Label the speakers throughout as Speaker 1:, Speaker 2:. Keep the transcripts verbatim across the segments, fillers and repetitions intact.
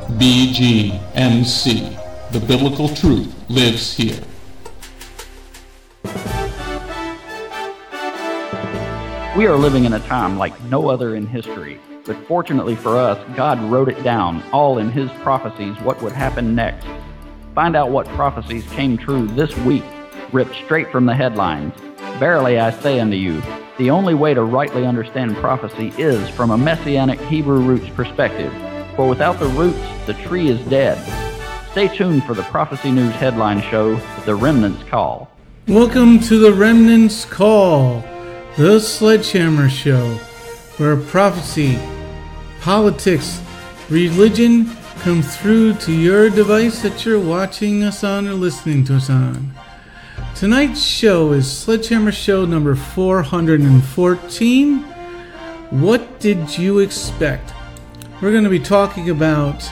Speaker 1: B G M C. The biblical truth lives here.
Speaker 2: We are living in a time like no other in history, but fortunately for us, God wrote it down, all in His prophecies, what would happen next. Find out what prophecies came true this week, ripped straight from the headlines. Verily I say unto you, the only way to rightly understand prophecy is from a messianic Hebrew roots perspective, for without the roots, the tree is dead. Stay tuned for the Prophecy News headline show, The Remnant's Call.
Speaker 3: Welcome to The Remnant's Call, the Sledgehammer Show, where prophecy, politics, religion come through to your device that you're watching us on or listening to us on. Tonight's show is Sledgehammer Show number four hundred fourteen. What did you expect? We're going to be talking about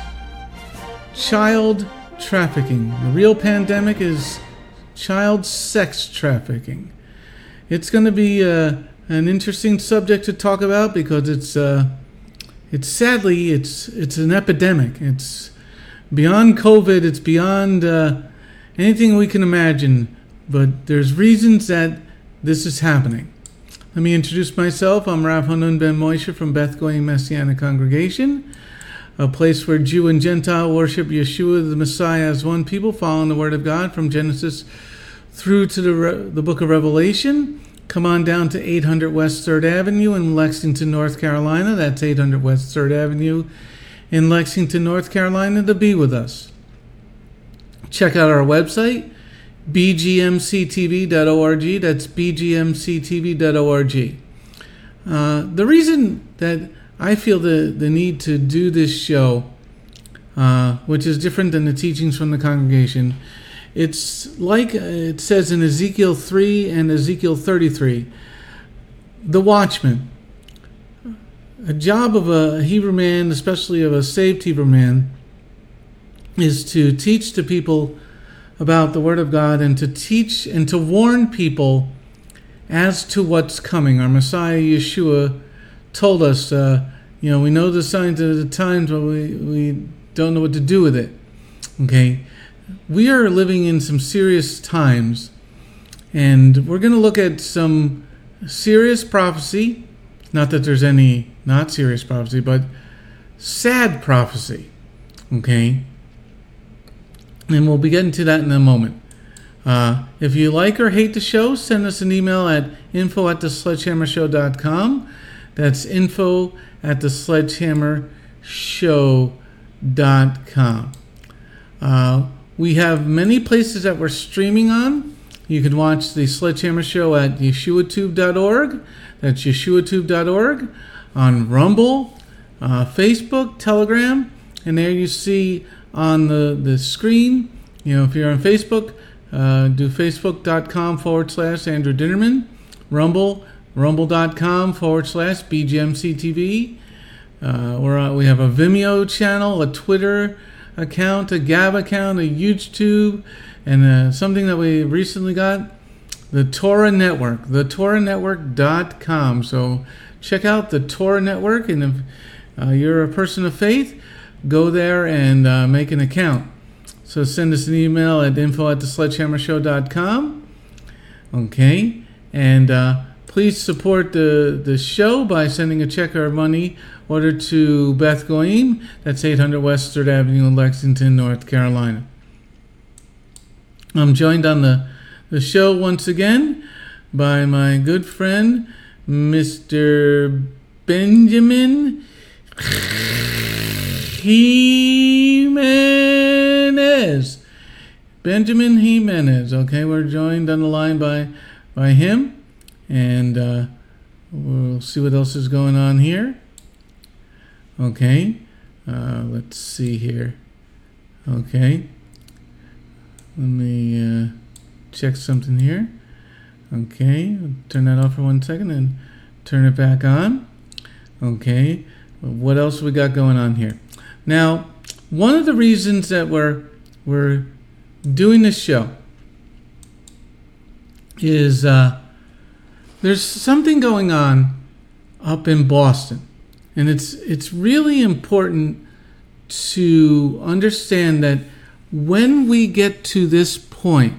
Speaker 3: child trafficking. The real pandemic is child sex trafficking. It's going to be uh, an interesting subject to talk about because it's uh, it's sadly it's it's an epidemic. It's beyond COVID. It's beyond uh, anything we can imagine. But there's reasons that this is happening. Let me introduce myself. I'm Rav Hanun Ben Moshe from Beth Goyim Messianic Congregation, a place where Jew and Gentile worship Yeshua the Messiah as one people, following the Word of God from Genesis through to the, Re- the book of Revelation. Come on down to eight hundred West third Avenue in Lexington, North Carolina. That's eight hundred West third Avenue in Lexington, North Carolina, to be with us. Check out our website, b g m c t v dot org. That's b g m c t v dot org. Uh, the reason that I feel the, the need to do this show, uh, which is different than the teachings from the congregation, it's like it says in Ezekiel three and Ezekiel thirty-three, the watchman. A job of a Hebrew man, especially of a saved Hebrew man, is to teach the people about the Word of God and to teach and to warn people as to what's coming. Our Messiah Yeshua told us, uh, you know, we know the signs of the times, but we, we don't know what to do with it. Okay? We are living in some serious times, and we're going to look at some serious prophecy. Not that there's any not serious prophecy, but sad prophecy. Okay? And we'll be getting to that in a moment. Uh, if you like or hate the show, send us an email at info at the sledgehammer show dot com. That's info at the sledgehammer show dot com. Uh, we have many places that we're streaming on. You can watch the Sledgehammer Show at yeshua tube dot org. That's yeshua tube dot org. On Rumble, uh, Facebook, Telegram. And there you see on the, the screen, you know, if you're on Facebook, uh, do facebook.com forward slash Andrew Dinnerman. Rumble, rumble.com forward slash BGMCTV. Uh, we're on, we have a Vimeo channel, a Twitter account, a Gab account, a YouTube, and uh, something that we recently got, the Torah Network, the torah network dot com. So check out the Torah Network, and if uh, you're a person of faith, go there and uh, make an account. So send us an email at info at the sledgehammer show dot com. Okay, and uh, please support the, the show by sending a check or money order to Beth Goyim. That's eight hundred West third Avenue in Lexington, North Carolina. I'm joined on the, the show once again by my good friend, Mister Benjamin Jimenez. Benjamin Jimenez. Okay, we're joined on the line by by him, and uh, we'll see what else is going on here. Okay, uh, let's see here. Okay, let me uh, check something here. Okay, I'll turn that off for one second and turn it back on. Okay, what else we got going on here? Now, one of the reasons that we're we're doing this show is uh, there's something going on up in Boston, and it's it's really important to understand that when we get to this point,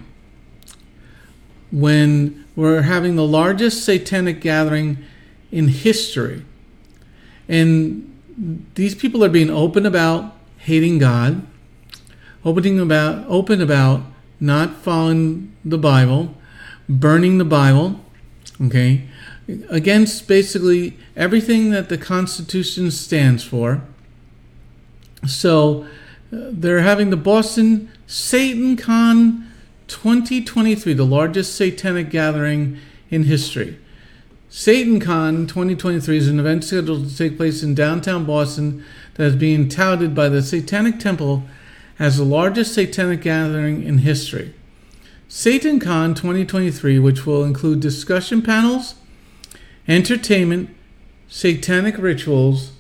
Speaker 3: when we're having the largest satanic gathering in history, and these people are being open about hating God, opening about open about not following the Bible, burning the Bible, okay, against basically everything that the Constitution stands for. So uh, they're having the Boston SatanCon twenty twenty-three, the largest satanic gathering in history. SatanCon twenty twenty-three is an event scheduled to take place in downtown Boston that is being touted by the Satanic Temple as the largest satanic gathering in history. SatanCon twenty twenty-three, which will include discussion panels, entertainment, satanic rituals,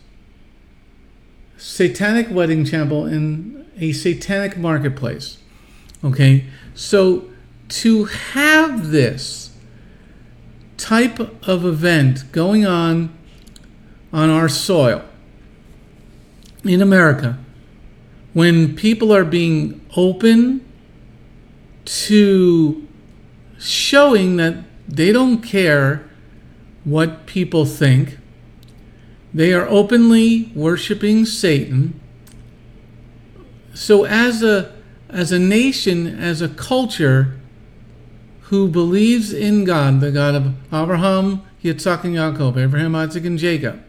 Speaker 3: satanic wedding chapel, and a satanic marketplace. Okay, so to have this type of event going on on our soil in America, when people are being open to showing that they don't care what people think, they are openly worshiping Satan. So as a as a nation, as a culture who believes in God, the God of Abraham, Yitzhak, and Yaakov, Abraham, Isaac, and Jacob,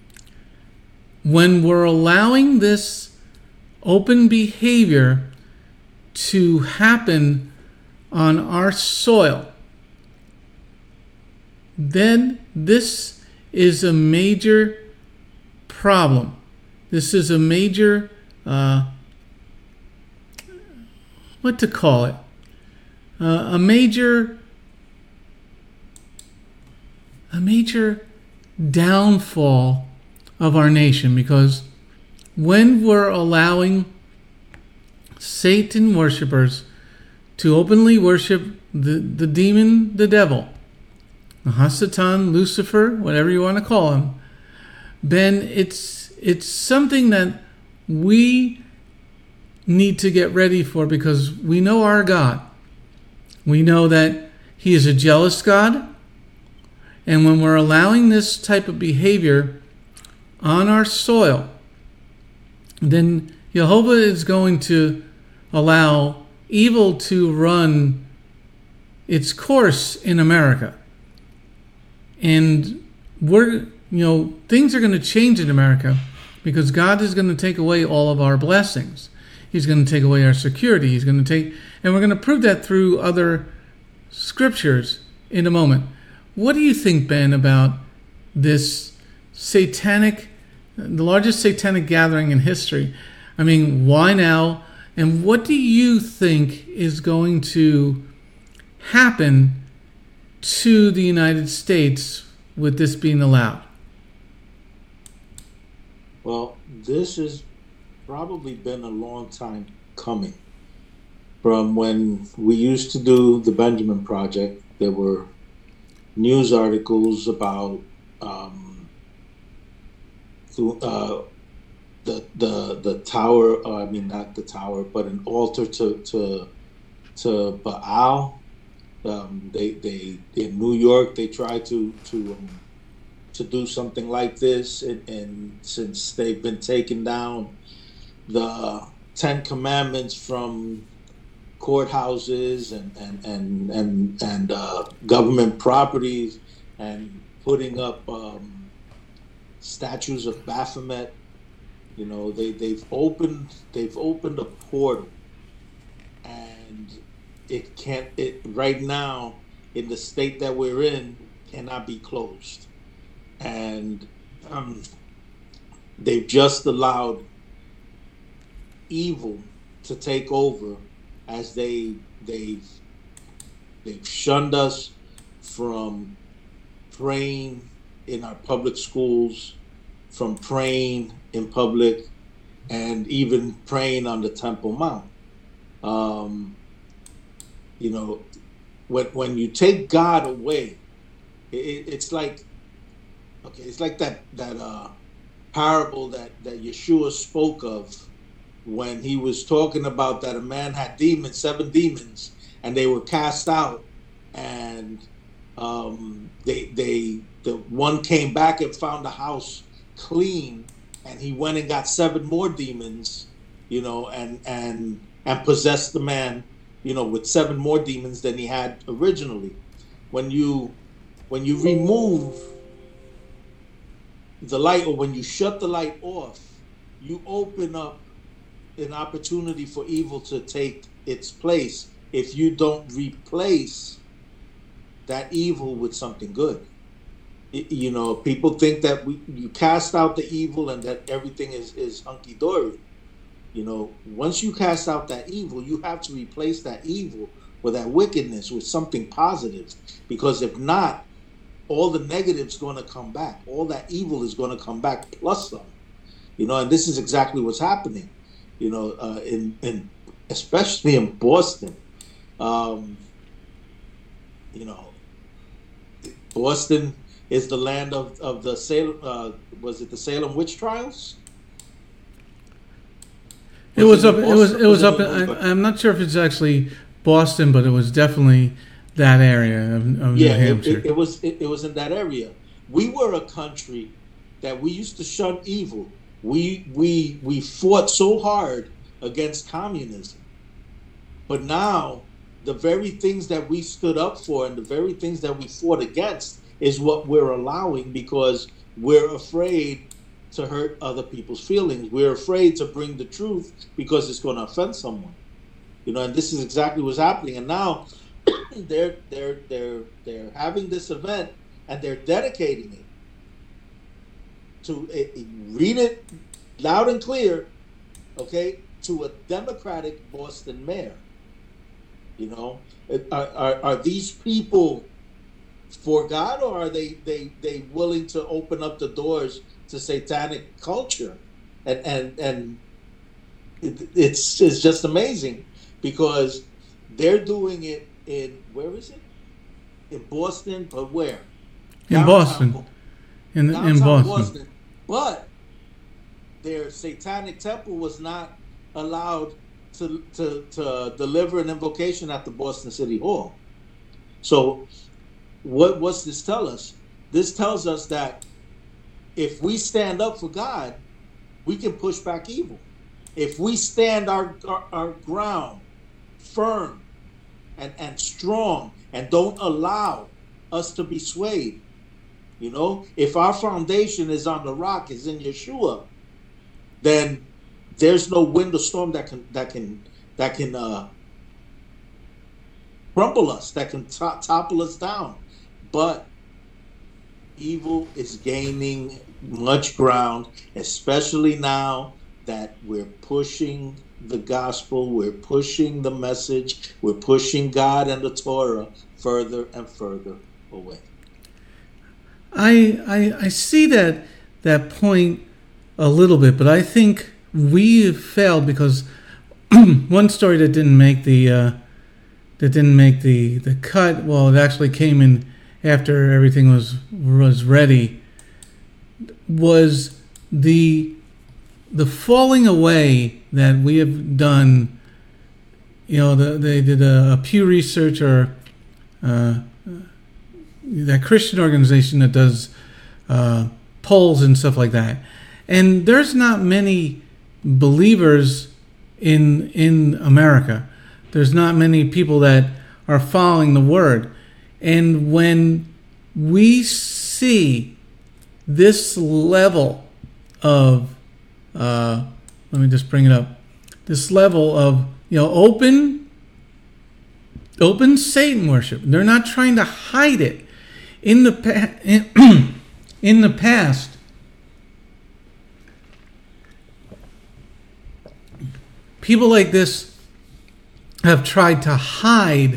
Speaker 3: when we're allowing this open behavior to happen on our soil, then this is a major problem. This is a major, uh, what to call it? Uh, a major, a major downfall of our nation, because when we're allowing Satan worshipers to openly worship the, the demon, the devil, Hasatan, Lucifer, whatever you want to call him, then it's it's something that we need to get ready for, because we know our God. We know that He is a jealous God, and when we're allowing this type of behavior on our soil, then Jehovah is going to allow evil to run its course in America. And we're, you know, things are going to change in America, because God is going to take away all of our blessings. He's going to take away our security. He's going to take, and we're going to prove that through other scriptures in a moment. What do you think, Ben, about this satanic, the largest satanic gathering in history? I mean, why now? And what do you think is going to happen to the United States with this being allowed?
Speaker 4: Well, this has probably been a long time coming. From when we used to do the Benjamin Project, there were news articles about um, uh, the the the tower. Uh, I mean, not the tower, but an altar to to to Baal. Um, they they in New York they tried to to um, to do something like this, and, and since they've been taken down, the Ten Commandments from courthouses and and and and, and uh, government properties, and putting up um, statues of Baphomet. You know, they they've opened they've opened a portal, and it can't. It right now in the state that we're in cannot be closed, and um, they've just allowed evil to take over, as they they've they've shunned us from praying in our public schools, from praying in public, and even praying on the Temple Mount. Um, you know, when when you take God away, it, it's like okay, it's like that that uh, parable that that Yeshua spoke of when he was talking about that a man had demons, seven demons, and they were cast out, and um, they they the one came back and found the house clean, and he went and got seven more demons, you know, and and and possessed the man, you know, with seven more demons than he had originally. When you when you remove the light, or when you shut the light off, you open up an opportunity for evil to take its place if you don't replace that evil with something good. It, you know, people think that we, you cast out the evil and that everything is, is hunky-dory. You know, once you cast out that evil, you have to replace that evil or that wickedness with something positive. Because if not, all the negative's going to come back. All that evil is going to come back plus some. You know, and this is exactly what's happening. You know, uh, in in especially in Boston. Um, you know, Boston is the land of of the Salem. Uh, was it the Salem witch trials?
Speaker 3: It was, was up. It was. It was up. I, I'm not sure if it's actually Boston, but it was definitely that area of, of
Speaker 4: yeah,
Speaker 3: New Hampshire.
Speaker 4: It, it, it was. It, it was in that area. We were a country that we used to shun evil. We we we fought so hard against communism, but now the very things that we stood up for and the very things that we fought against is what we're allowing, because we're afraid to hurt other people's feelings. We're afraid to bring the truth because it's going to offend someone. You know, and this is exactly what's happening. And now they're they're they're they're having this event and they're dedicating it to uh, read it loud and clear, okay, to a Democratic Boston mayor. You know, are, are, are these people for God, or are they, they, they willing to open up the doors to satanic culture? And and and it, it's it's just amazing, because they're doing it in, where is it? In Boston, but where?
Speaker 3: In
Speaker 4: Downtown,
Speaker 3: Boston. In in Boston.
Speaker 4: Boston. But their satanic temple was not allowed to, to to deliver an invocation at the Boston City Hall. So what what's this tell us? This tells us that if we stand up for God, we can push back evil. If we stand our our, our ground firm and, and strong and don't allow us to be swayed, you know, if our foundation is on the rock, is in Yeshua, then there's no wind or storm that can that can that can uh, crumble us, that can to- topple us down. But evil is gaining much ground, especially now that we're pushing the gospel, we're pushing the message, we're pushing God and the Torah further and further away.
Speaker 3: I I, I see that that point a little bit, but I think we failed because one story that didn't make the uh, that didn't make the, the cut. Well, it actually came in after everything was was ready. Was the the falling away that we have done? You know, the, they did a, a Pew Research or uh, that Christian organization that does uh, polls and stuff like that. And there's not many believers in in America. There's not many people that are following the word. And when we see this level of, uh, let me just bring it up, this level of, you know, open, open Satan worship. They're not trying to hide it. In the pa- in, in the past, people like this have tried to hide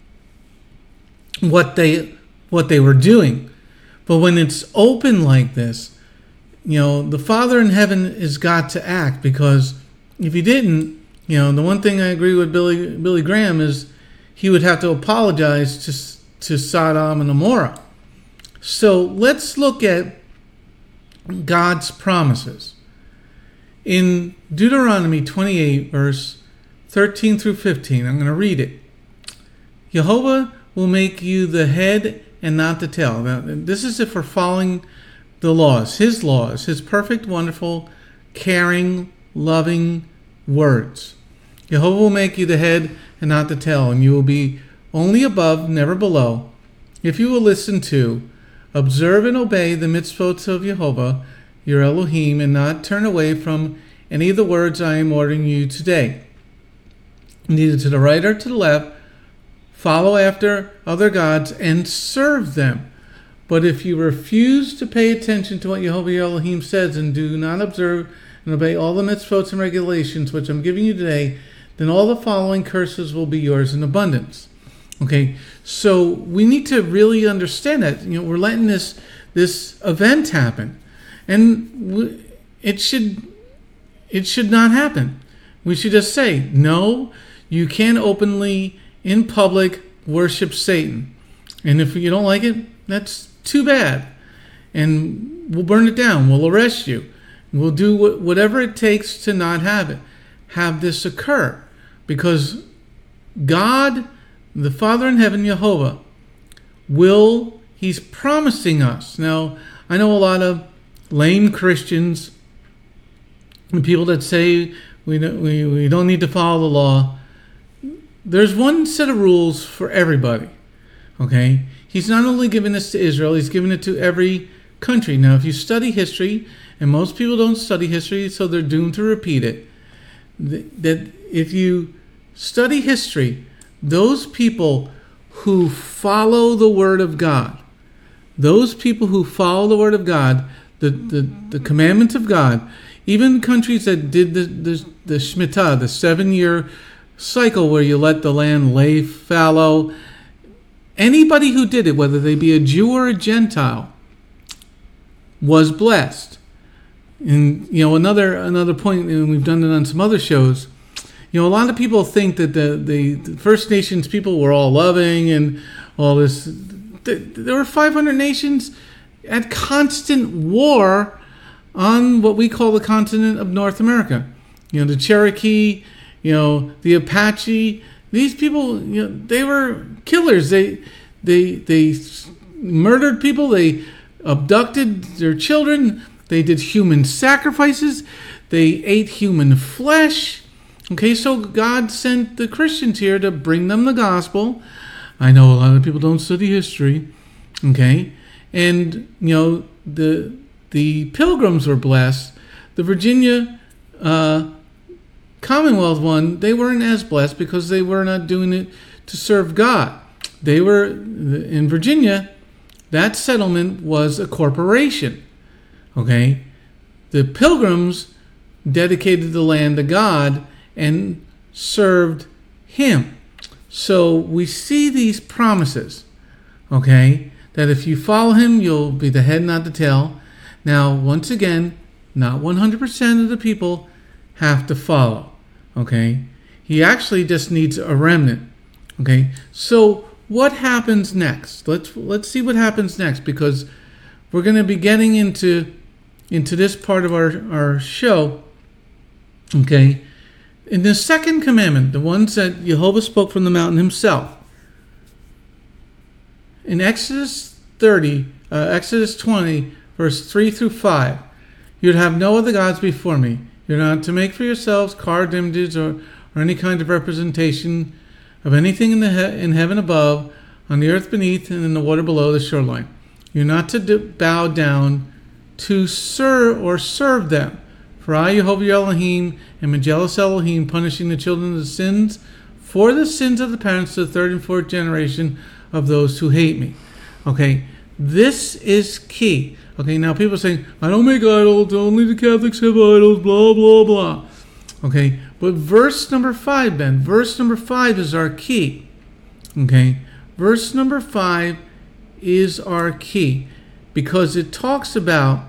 Speaker 3: what they what they were doing. But when it's open like this, you know, the Father in heaven has got to act, because if he didn't, you know, the one thing I agree with Billy Billy Graham is he would have to apologize to to Sodom and Gomorrah. So let's look at God's promises. In Deuteronomy twenty-eight, verse thirteen through fifteen, I'm going to read it. Jehovah will make you the head and not the tail. Now, this is if we're following the laws, his laws, his perfect, wonderful, caring, loving words. Jehovah will make you the head and not the tail, and you will be only above, never below, if you will listen to, observe and obey the mitzvot of Jehovah, your Elohim, and not turn away from any of the words I am ordering you today, neither to the right or to the left, follow after other gods and serve them. But if you refuse to pay attention to what Jehovah your Elohim says and do not observe and obey all the mitzvot and regulations which I'm giving you today, then all the following curses will be yours in abundance. Okay, so we need to really understand that. You know, we're letting this this event happen, and it should it should not happen. We should just say, no, you can't openly in public worship Satan, and if you don't like it, that's too bad, and we'll burn it down. We'll arrest you. We'll do whatever it takes to not have it, have this occur, because God, the Father in heaven, Jehovah, will, he's promising us. Now, I know a lot of lame Christians and people that say we don't, we, we don't need to follow the law. There's one set of rules for everybody, okay? He's not only given this to Israel, he's given it to every country. Now, if you study history, and most people don't study history, so they're doomed to repeat it, that if you study history, those people who follow the Word of God, those people who follow the Word of God, the, the, the commandments of God, even countries that did the, the, the Shemitah, the seven-year cycle where you let the land lay fallow, anybody who did it, whether they be a Jew or a Gentile, was blessed. And, you know, another another point, and we've done it on some other shows, you know, a lot of people think that the, the, the First Nations people were all loving and all this. There were five hundred nations at constant war on what we call the continent of North America. You know, the Cherokee, you know, the Apache. These people, you know, they were killers. They, they, they murdered people. They abducted their children. They did human sacrifices. They ate human flesh. Okay, so God sent the Christians here to bring them the gospel. I know a lot of people don't study history. Okay, and you know the the Pilgrims were blessed. The Virginia uh, Commonwealth one, they weren't as blessed because they were not doing it to serve God. They were in Virginia. That settlement was a corporation. Okay, the Pilgrims dedicated the land to God and served Him. So we see these promises, okay, that if you follow Him, you'll be the head, not the tail. Now, once again, not one hundred percent of the people have to follow, okay? He actually just needs a remnant, okay? So what happens next? Let's let's see what happens next, because we're going to be getting into into this part of our, our show, okay? In the second commandment, the ones that Jehovah spoke from the mountain himself, in Exodus thirty, uh, Exodus twenty, verse three through five, you'd have no other gods before me. You're not to make for yourselves carved images or, or any kind of representation of anything in the he- in heaven above, on the earth beneath, and in the water below the shoreline. You're not to d- bow down to serve or serve them. For I, Jehovah your Elohim, am a jealous Elohim, punishing the children of the sins for the sins of the parents to the third and fourth generation of those who hate me. Okay, this is key. Okay, now people are saying, I don't make idols, only the Catholics have idols, blah, blah, blah. Okay, but verse number five, Ben, verse number five is our key. Okay, verse number five is our key because it talks about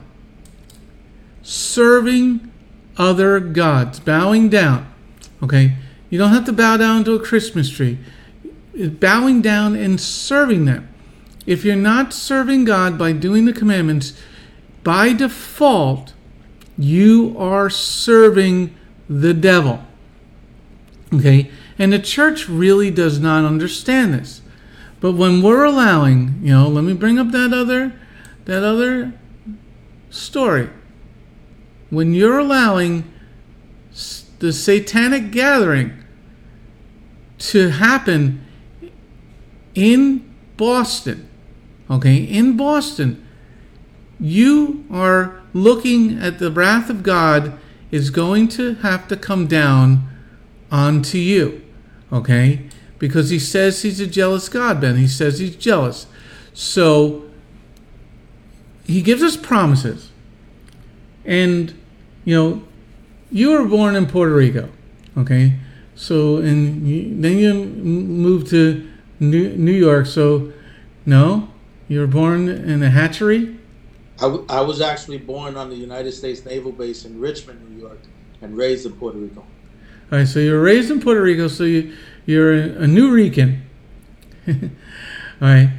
Speaker 3: serving other gods, bowing down. Okay, you don't have to bow down to a Christmas tree. It's bowing down and serving them. If you're not serving God by doing the commandments, by default, you are serving the devil. Okay? And the church really does not understand this. But when we're allowing, you know, let me bring up that other that other story. When you're allowing the satanic gathering to happen in Boston, okay, in Boston, you are looking at the wrath of God is going to have to come down onto you, okay? Because he says he's a jealous God, Ben. He says he's jealous. So he gives us promises. And, you know, you were born in Puerto Rico, okay? So, and you, then you moved to New, New York. So, no, you were born in a hatchery?
Speaker 4: I, w- I was actually born on the United States Naval Base in Richmond, New York, and raised in Puerto Rico.
Speaker 3: All right, so you were raised in Puerto Rico, so you, you're a, a New Rican. All right.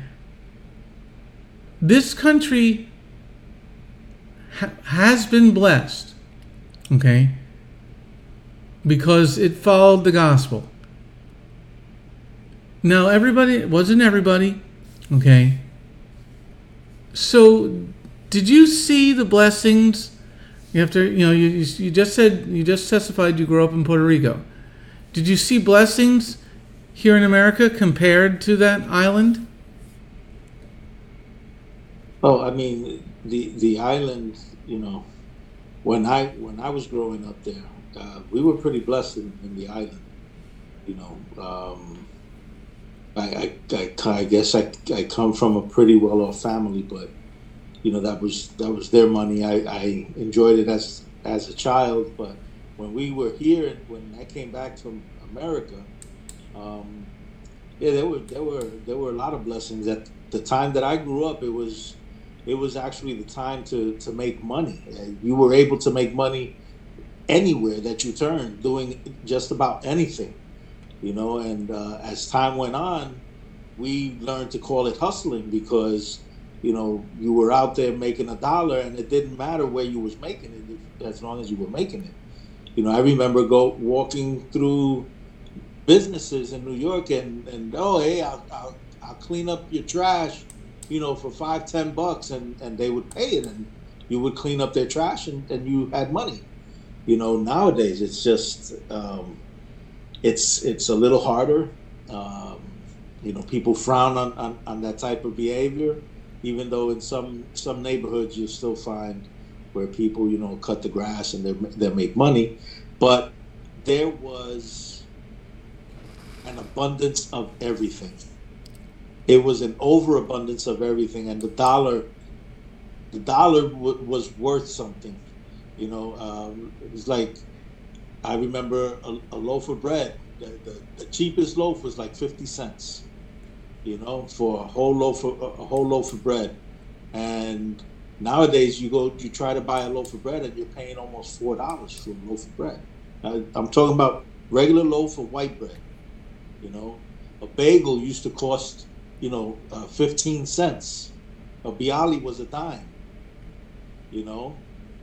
Speaker 3: This country ha- has been blessed, okay, because it followed the gospel. Now, everybody, it wasn't everybody, okay. So, did you see the blessings? You have to, you know, you you just said, you just testified you grew up in Puerto Rico. Did you see blessings here in America compared to that island?
Speaker 4: Oh, I mean, the the island, you know, when I when I was growing up there, uh, we were pretty blessed in, in the island. You know, um, I, I, I I guess I I come from a pretty well off family, but you know that was that was their money. I, I enjoyed it as as a child, but when we were here, when I came back to America, um, yeah, there were there were there were a lot of blessings. At the time that I grew up, it was it was actually the time to to make money. You were able to make money anywhere that you turned, doing just about anything, you know. And uh, as time went on, we learned to call it hustling because, you know, you were out there making a dollar, and it didn't matter where you was making it, as long as you were making it. You know, I remember go walking through businesses in New York, and, and oh, hey, I'll, I'll I'll clean up your trash, you know, for five, ten bucks, and, and they would pay it, and you would clean up their trash, and, and you had money. You know, nowadays it's just um, it's it's a little harder. Um, you know, people frown on, on, on that type of behavior. Even though in some some neighborhoods you still find where people, you know, cut the grass and they they make money, but there was an abundance of everything. It was an overabundance of everything, and the dollar, the dollar w- was worth something. You know, um, it was like, I remember a, a loaf of bread. The, the, the cheapest loaf was like fifty cents. You know, for a whole loaf of a whole loaf of bread, and nowadays you go, you try to buy a loaf of bread, and you're paying almost four dollars for a loaf of bread. I, I'm talking about regular loaf of white bread. You know, a bagel used to cost, you know, uh, fifteen cents. A bialy was a dime. You know,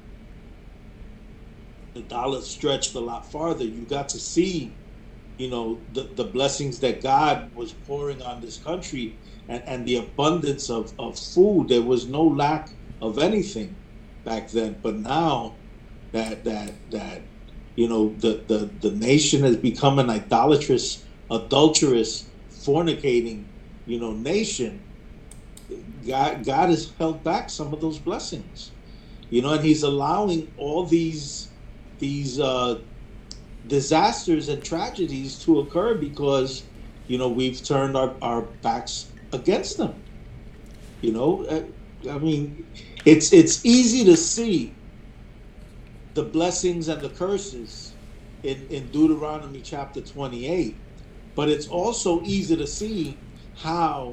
Speaker 4: the dollar stretched a lot farther. You got to see, you know, the, the blessings that God was pouring on this country, and, and the abundance of, of food. There was no lack of anything back then. But now that that that you know the, the, the nation has become an idolatrous, adulterous, fornicating, you know, nation, God God has held back some of those blessings. You know, and he's allowing all these these uh disasters and tragedies to occur because, you know, we've turned our, our backs against them. You know, I mean, it's it's easy to see the blessings and the curses in, in Deuteronomy chapter twenty-eight, but it's also easy to see how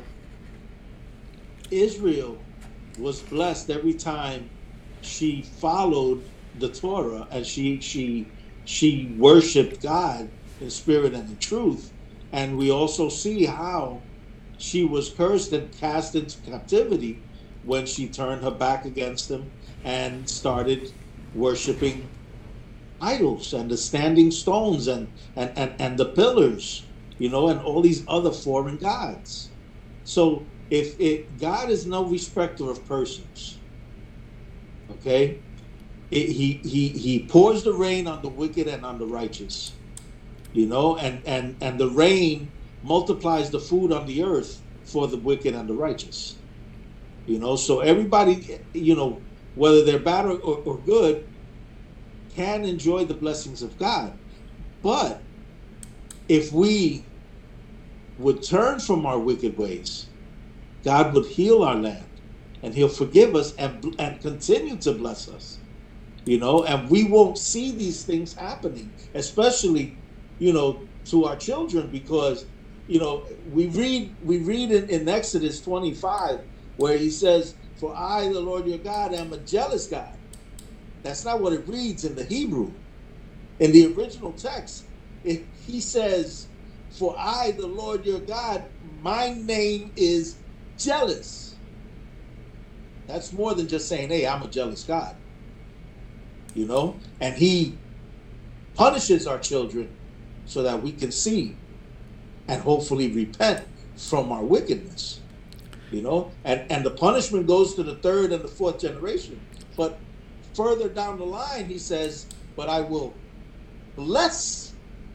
Speaker 4: Israel was blessed every time she followed the Torah, and she she she worshipped God in spirit and in truth. And we also see how she was cursed and cast into captivity when she turned her back against him and started worshiping idols and the standing stones and, and, and, and the pillars, you know, and all these other foreign gods. So if it, God is no respecter of persons, okay, it, he, he, he pours the rain on the wicked and on the righteous, you know, and, and, and the rain multiplies the food on the earth for the wicked and the righteous, you know. So everybody, you know, whether they're bad or, or, or good, can enjoy the blessings of God. But if we would turn from our wicked ways, God would heal our land, and he'll forgive us and, and continue to bless us, you know, and we won't see these things happening, especially, you know, to our children, because, you know, we read we read in, in Exodus twenty-five where he says, "For I, the Lord your God, am a jealous God." That's not what it reads in the Hebrew. In the original text, it, he says, "For I, the Lord your God, my name is jealous." That's more than just saying, "Hey, I'm a jealous God." You know? And he punishes our children so that we can see and hopefully repent from our wickedness. You know? And and the punishment goes to the third and the fourth generation. But further down the line, he says, "But I will bless,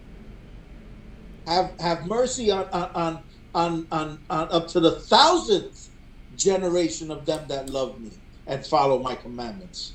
Speaker 4: have have mercy on on on on, on up to the thousandth generation of them that love me and follow my commandments."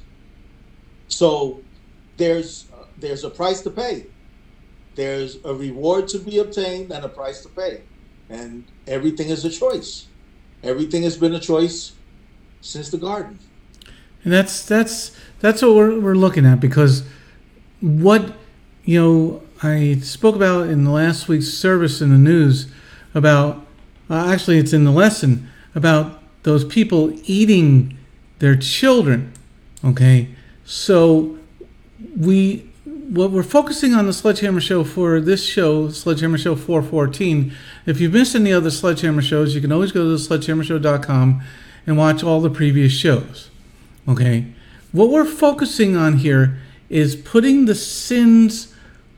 Speaker 4: So there's uh, there's a price to pay. There's a reward to be obtained and a price to pay, and everything is a choice. Everything has been a choice since the garden.
Speaker 3: And that's that's that's what we're we're looking at, because what, you know, I spoke about in the last week's service in the news about, uh, actually it's in the lesson, about those people eating their children. Okay, so we what we're focusing on the Sledgehammer Show for this show, Sledgehammer Show four fourteen. If you've missed any other Sledgehammer shows, you can always go to sledgehammer show dot com and watch all the previous shows. Okay, what we're focusing on here is putting the sins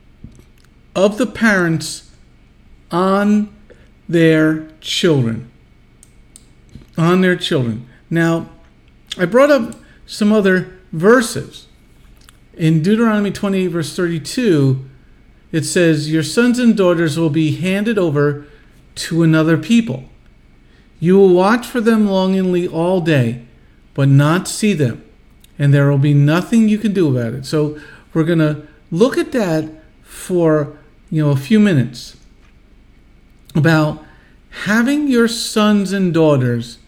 Speaker 3: of the parents on their children. On their children. Now, I brought up some other verses. In Deuteronomy twenty-eight, verse thirty-two, it says, "Your sons and daughters will be handed over to another people. You will watch for them longingly all day, but not see them, and there will be nothing you can do about it." So we're going to look at that for, you know, a few minutes, about having your sons and daughters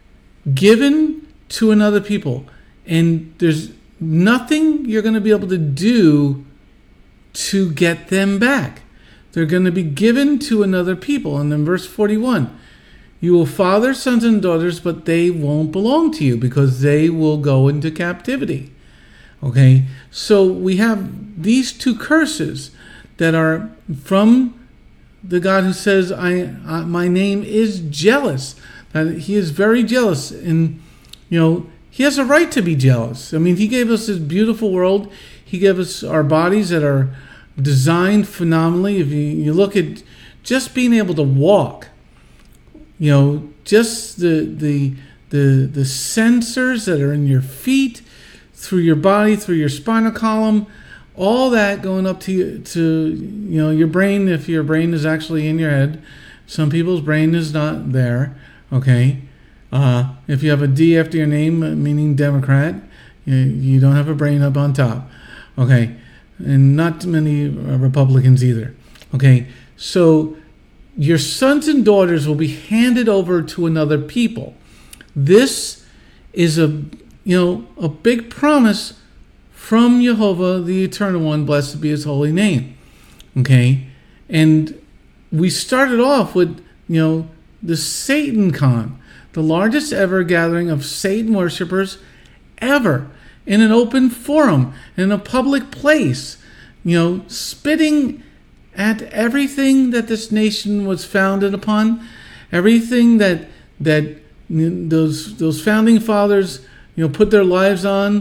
Speaker 3: given to another people, and there's nothing you're going to be able to do to get them back. They're going to be given to another people. And then verse forty-one, "You will father sons and daughters, but they won't belong to you because they will go into captivity." Okay, so we have these two curses that are from the God who says, I, I my name is jealous. That he is very jealous, and, you know, he has a right to be jealous. I mean, he gave us this beautiful world. He gave us our bodies that are designed phenomenally. If you, you look at just being able to walk, you know, just the the the the sensors that are in your feet, through your body, through your spinal column, all that going up to to you know your brain. If your brain is actually in your head, some people's brain is not there. Okay. Uh, if you have a D after your name, meaning Democrat, you, you don't have a brain up on top. Okay. And not many Republicans either. Okay. So your sons and daughters will be handed over to another people. This is a, you know, a big promise from Jehovah, the Eternal One, blessed be his holy name. Okay. And we started off with, you know, the Satan Con, the largest ever gathering of Satan worshipers ever, in an open forum, in a public place, you know, spitting at everything that this nation was founded upon, everything that that those those founding fathers, you know, put their lives on,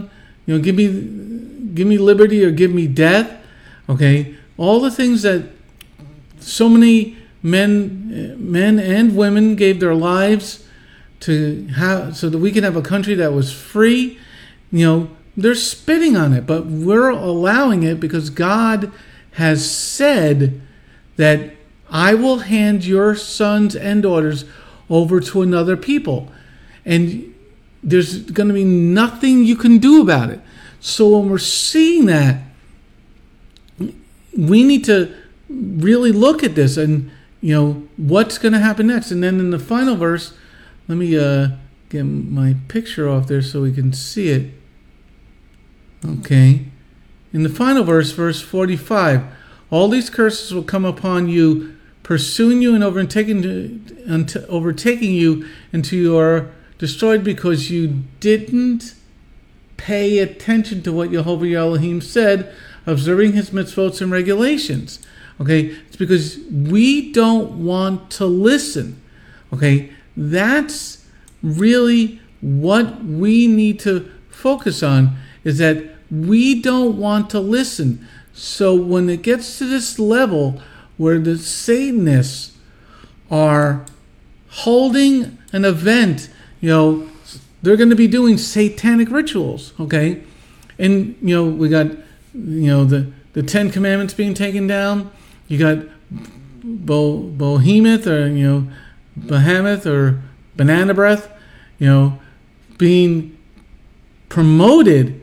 Speaker 3: you know, give me, give me liberty or give me death. Okay, all the things that so many men, men and women gave their lives to have, so that we can have a country that was free. You know, they're spitting on it, but we're allowing it because God has said that I will hand your sons and daughters over to another people. And there's going to be nothing you can do about it. So when we're seeing that, we need to really look at this and, you know, what's going to happen next. And then in the final verse, let me uh, get my picture off there so we can see it. Okay. In the final verse, verse forty-five, all these curses will come upon you, pursuing you and overtaking, overtaking you until you are destroyed because you didn't pay attention to what Yehovah your Elohim said, observing his mitzvot and regulations. Okay, it's because we don't want to listen. Okay, that's really what we need to focus on, is that we don't want to listen. So when it gets to this level where the Satanists are holding an event, you know, they're going to be doing satanic rituals, okay? And, you know, we got, you know, the, the Ten Commandments being taken down. You got Bo, Behemoth or, you know, Behemoth or Banana Breath, you know, being promoted.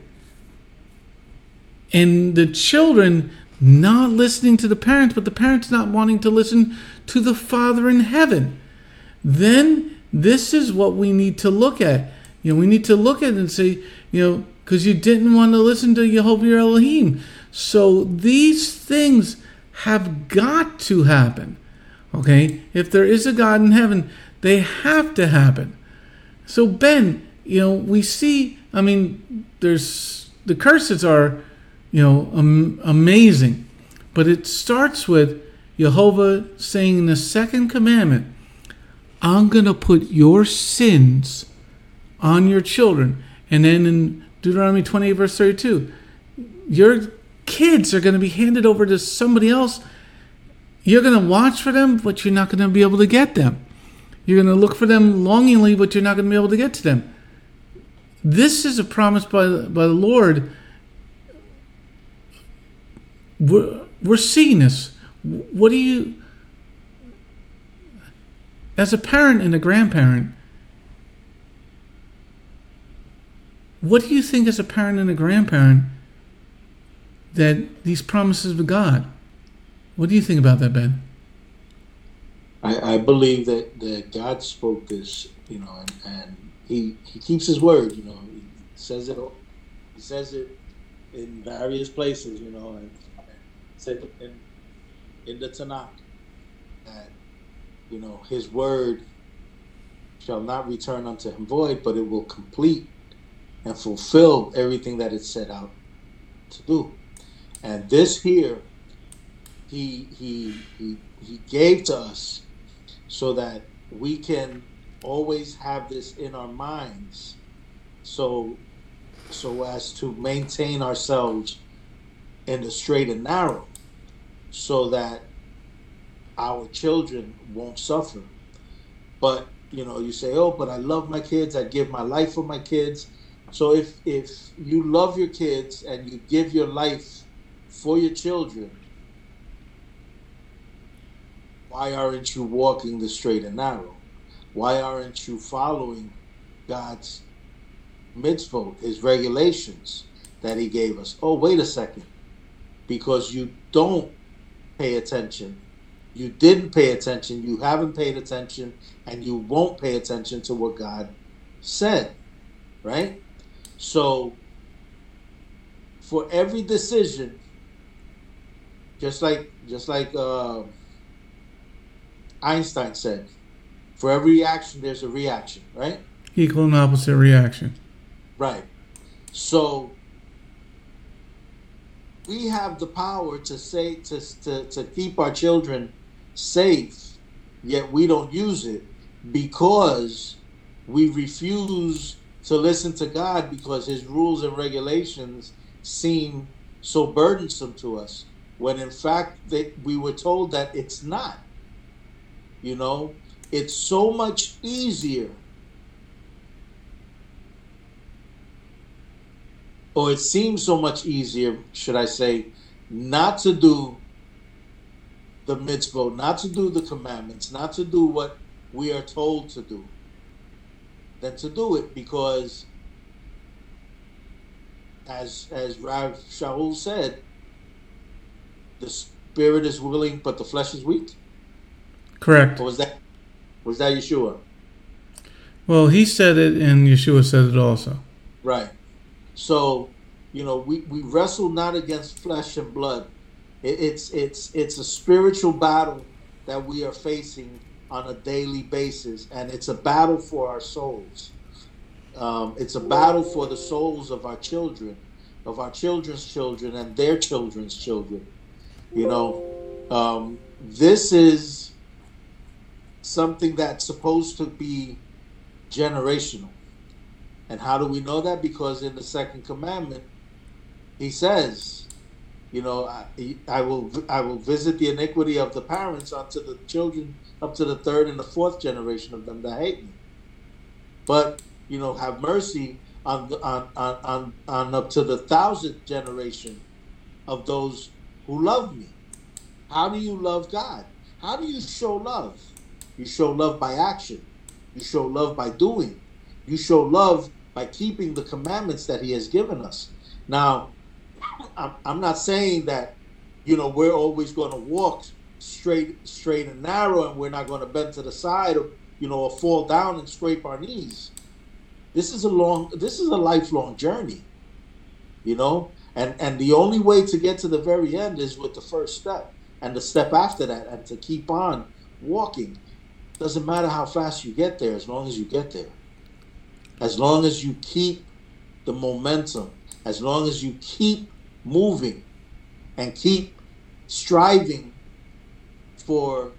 Speaker 3: And the children not listening to the parents, but the parents not wanting to listen to the Father in heaven. Then this is what we need to look at. You know, we need to look at it and say, you know, because you didn't want to listen to Yehovah your Elohim. So these things have got to happen. Okay? If there is a God in heaven, they have to happen. So Ben, you know, we see, I mean, there's, the curses are, you know, um, amazing. But it starts with Yehovah saying in the second commandment, I'm going to put your sins on your children. And then in Deuteronomy twenty-eight, verse thirty-two, your kids are going to be handed over to somebody else. You're going to watch for them, but you're not going to be able to get them. You're going to look for them longingly, but you're not going to be able to get to them. This is a promise by, by the Lord. We're, we're seeing this. What do you, as a parent and a grandparent, what do you think as a parent and a grandparent that these promises of God? What do you think about that, Ben?
Speaker 4: I, I believe that, that God spoke this, you know, and, and he he keeps his word, you know. He says it. He says it in various places, you know, and said in in the Tanakh that, you know, his word shall not return unto him void, but it will complete and fulfill everything that it set out to do. And this here, he he he he gave to us so that we can always have this in our minds, so so as to maintain ourselves in the straight and narrow, so that our children won't suffer. But, you know, you say, oh, but I love my kids, I give my life for my kids. So if if you love your kids and you give your life for your children, why aren't you walking the straight and narrow? Why aren't you following God's mitzvot, his regulations that he gave us? Oh, wait a second. Because you don't pay attention. You didn't pay attention. You haven't paid attention. And you won't pay attention to what God said. Right? So, for every decision, just like just like uh, Einstein said, for every action, there's a reaction, right?
Speaker 3: Equal and opposite reaction.
Speaker 4: Right. So we have the power to say to, to to keep our children safe, yet we don't use it because we refuse to listen to God because his rules and regulations seem so burdensome to us, when in fact they, we were told that it's not. You know, it's so much easier, or it seems so much easier, should I say, not to do the mitzvot, not to do the commandments, not to do what we are told to do, than to do it, because as as Rav Shaul said, the spirit is willing but the flesh is weak.
Speaker 3: Correct.
Speaker 4: Or was that was that Yeshua?
Speaker 3: Well, he said it and Yeshua said it also.
Speaker 4: Right. So, you know, we, we wrestle not against flesh and blood. It, it's it's it's a spiritual battle that we are facing on a daily basis, and it's a battle for our souls. Um, it's a battle for the souls of our children, of our children's children, and their children's children. You know, um, this is something that's supposed to be generational. And how do we know that? Because in the second commandment, he says, you know, I, I will I will visit the iniquity of the parents unto the children, up to the third and the fourth generation of them that hate me. But, you know, have mercy on the, on, on, on, on up to the thousandth generation of those who love me. How do you love God? How do you show love? You show love by action. You show love by doing. You show love by keeping the commandments that he has given us. Now, I'm not saying that, you know, we're always going to walk straight, straight and narrow, and we're not going to bend to the side, or, you know, or fall down and scrape our knees. This is a long, this is a lifelong journey, you know, and and the only way to get to the very end is with the first step, and the step after that, and to keep on walking. Doesn't matter how fast you get there, as long as you get there. As long as you keep the momentum, as long as you keep moving and keep striving for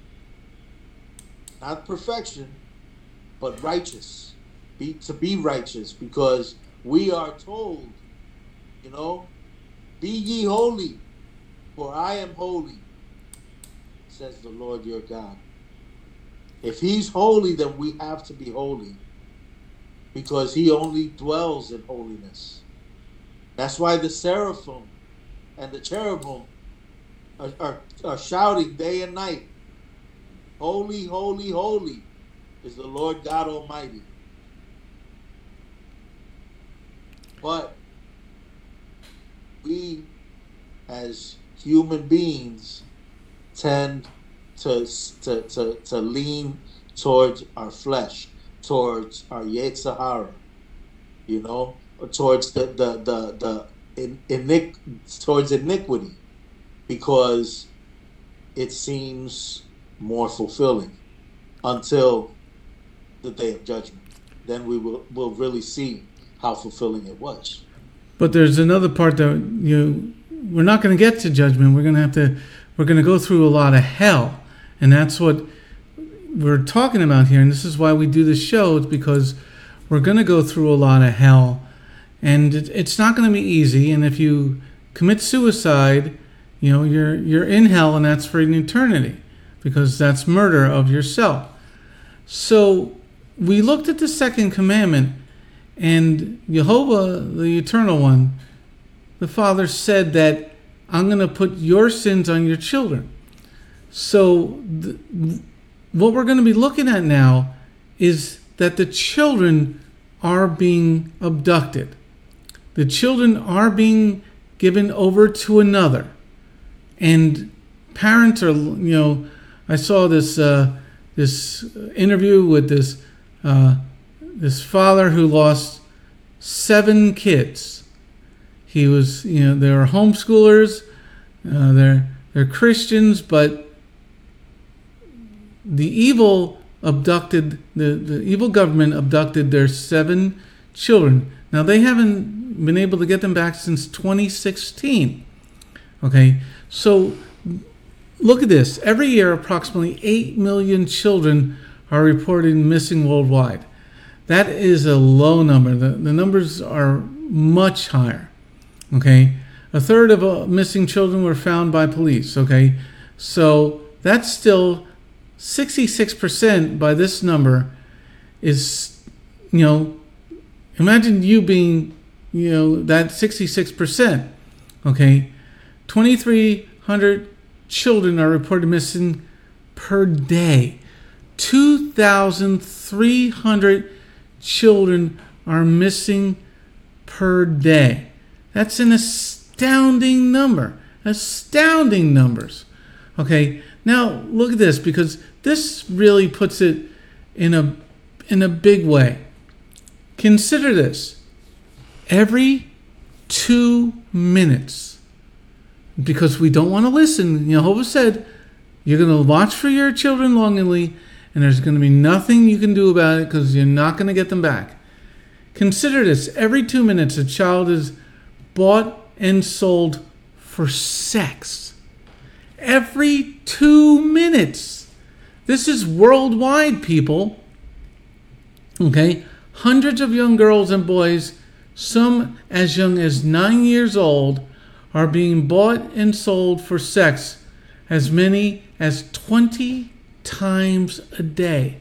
Speaker 4: not perfection, but righteous, be, to be righteous, because we are told, you know, be ye holy, for I am holy, says the Lord your God. If he's holy, then we have to be holy, because he only dwells in holiness. That's why the seraphim and the cherubim are, are, are shouting day and night, holy, holy, holy is the Lord God Almighty. But we, as human beings, tend to, to, to, to lean towards our flesh, towards our Yetzer Hara, you know, or towards the the the, the in, iniq, towards iniquity, because it seems more fulfilling until the day of judgment. Then we will will really see how fulfilling it was.
Speaker 3: But there's another part that you we're not going to get to judgment. We're going to have to we're going to go through a lot of hell, and that's what we're talking about here. And this is why we do this show. It's because we're going to go through a lot of hell, and it, it's not going to be easy. And if you commit suicide, you know, you're you're in hell, and that's for an eternity, because that's murder of yourself. So we looked at the second commandment, and Jehovah, the Eternal One, the Father, said that I'm going to put your sins on your children. So th- what we're going to be looking at now is that the children are being abducted. The children are being given over to another. And parents are, you know, I saw this uh, this interview with this uh, this father who lost seven kids. He was, you know, they were homeschoolers, uh, they're they're Christians, but the evil abducted the, the evil government abducted their seven children. Now they haven't been able to get them back since twenty sixteen. Okay, so look at this. Every year, approximately eight million children are reported missing worldwide. that is a low number. The, the numbers are much higher. Okay, a third of uh, missing children were found by police. Okay, so that's still sixty-six percent by this number is, you know, imagine you being, you know, that sixty-six percent. Okay, twenty-three hundred children are reported missing per day. two thousand three hundred children are missing per day. That's an astounding number. Astounding numbers. Okay, now look at this, because this really puts it in a in a big way. Consider this. Every two minutes, because we don't want to listen, Jehovah said, you're going to watch for your children longingly, and there's going to be nothing you can do about it because you're not going to get them back. Consider this. Every two minutes, a child is bought and sold for sex. Every two minutes. This is worldwide, people. Okay? Hundreds of young girls and boys, some as young as nine years old, are being bought and sold for sex as many as twenty times a day.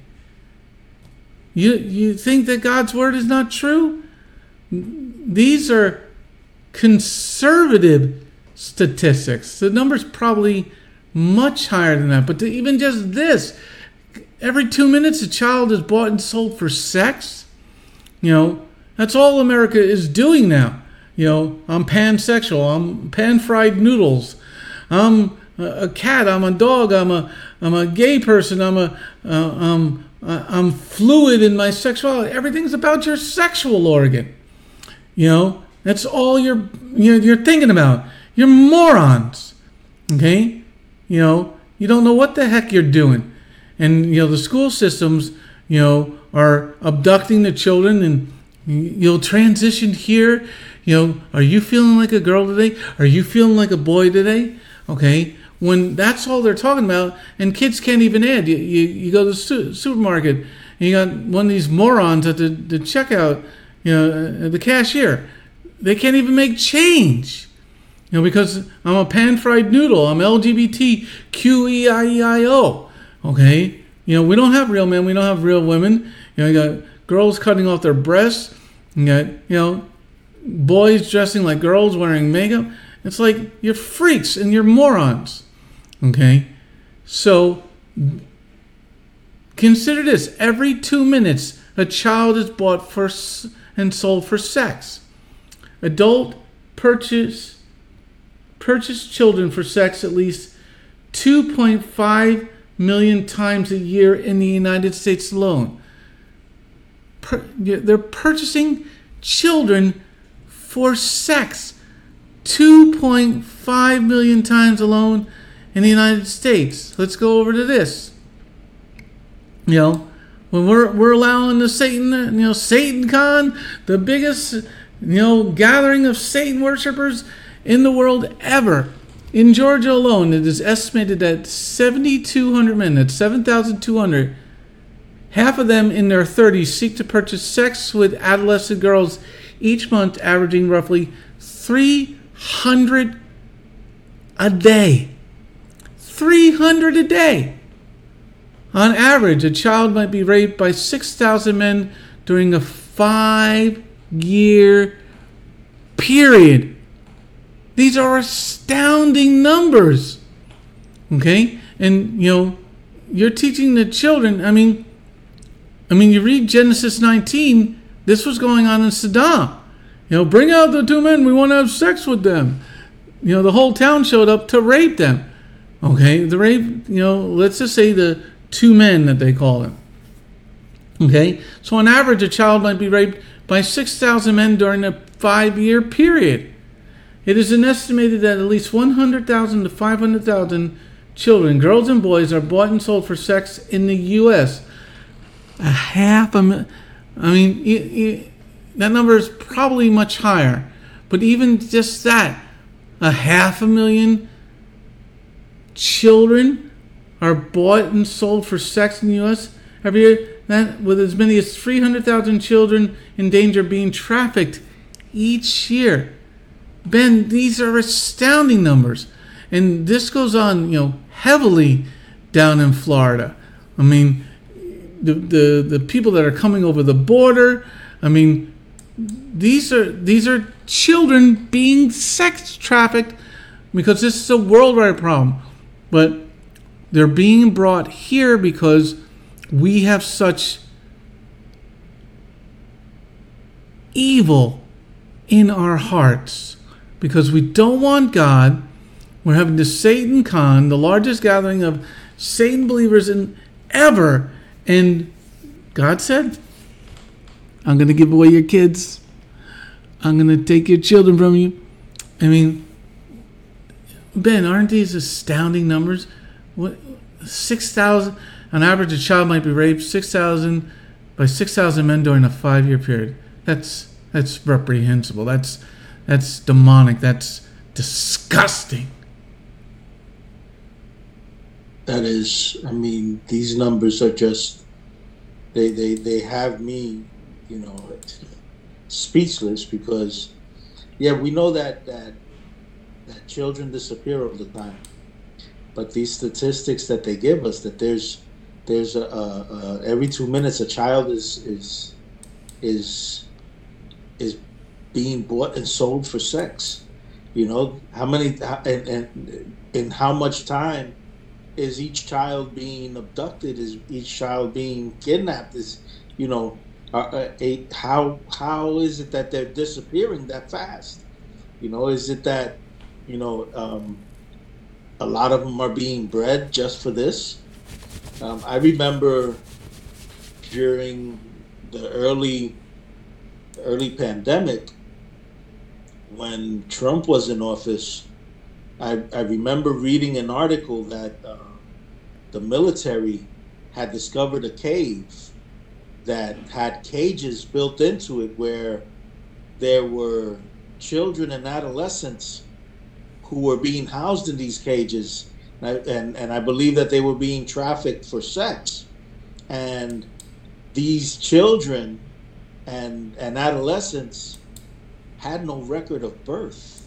Speaker 3: You you think that God's word is not true? These are conservative statistics. The number's probably much higher than that. But to even just this, every two minutes a child is bought and sold for sex. You know, that's all America is doing now. You know, I'm pansexual. I'm pan-fried noodles. I'm a cat. I'm a dog. I'm a I'm a gay person. I'm a uh, um I'm fluid in my sexuality. Everything's about your sexual organ. You know, that's all you're you're, you're thinking about. You're morons. Okay, you know, you don't know what the heck you're doing, and you know the school systems, you know, are abducting the children, and you'll transition here. You know, are you feeling like a girl today? Are you feeling like a boy today? Okay, when that's all they're talking about, and kids can't even add. You you, you go to the su- supermarket, and you got one of these morons at the, the checkout, you know, uh, the cashier. They can't even make change. You know, because I'm a pan-fried noodle. I'm L G B T Q E I E I O. Okay, you know, we don't have real men. We don't have real women. You know, you got girls cutting off their breasts. You got, you know, boys dressing like girls wearing makeup. It's like you're freaks and you're morons. Okay? So consider this. Every two minutes, a child is bought for and sold for sex. Adult purchase purchase children for sex at least two point five million times a year in the United States alone. Per, they're purchasing children for sex two point five million times alone in the United States. Let's go over to this. You know, when we're we're allowing the Satan, you know, Satan Con, the biggest, you know, gathering of Satan worshipers in the world ever. In Georgia alone, it is estimated that seven thousand two hundred men, that's seven thousand two hundred, half of them in their thirties, seek to purchase sex with adolescent girls each month, averaging roughly three hundred a day. three hundred a day. On average, a child might be raped by six thousand men during a five-year period. These are astounding numbers. Okay? And, you know, you're teaching the children, I mean, I mean, you read Genesis nineteen, this was going on in Saddam. You know, bring out the two men, we want to have sex with them. You know, the whole town showed up to rape them. Okay? The rape, you know, let's just say the two men that they call them. Okay? So on average, a child might be raped by six thousand men during a five-year period. It is an estimated that at least one hundred thousand to five hundred thousand children, girls and boys, are bought and sold for sex in the U S A half a million. I mean, you, you, that number is probably much higher. But even just that, a half a million children are bought and sold for sex in the U S every year. that with as many as three hundred thousand children in danger of being trafficked each year. Ben, these are astounding numbers. And this goes on, you know, heavily down in Florida. I mean, the the, the people that are coming over the border, I mean, these are these are children being sex trafficked because this is a worldwide problem. But they're being brought here because we have such evil in our hearts, because we don't want God. We're having the Satan Con, the largest gathering of Satan believers in ever, and God said, I'm going to give away your kids. I'm going to take your children from you. I mean, Ben, aren't these astounding numbers? What, six thousand, on average, a child might be raped six thousand by six thousand men during a five-year period. That's that's reprehensible. That's that's demonic. That's disgusting.
Speaker 4: That is, I mean, these numbers are just, they they, they have me, you know, speechless, because, yeah, we know that that that children disappear all the time. But these statistics that they give us, that there's there's a, a, a every two minutes a child is is is is being bought and sold for sex. You know, how many and and in how much time is each child being abducted? Is each child being kidnapped? Is, you know, uh, a, how how is it that they're disappearing that fast? You know, is it that, you know, um, a lot of them are being bred just for this? Um, I remember during the early early pandemic, when Trump was in office, I, I remember reading an article that uh, the military had discovered a cave that had cages built into it where there were children and adolescents who were being housed in these cages, and I, and, and I believe that they were being trafficked for sex. And these children and, and adolescents had no record of birth.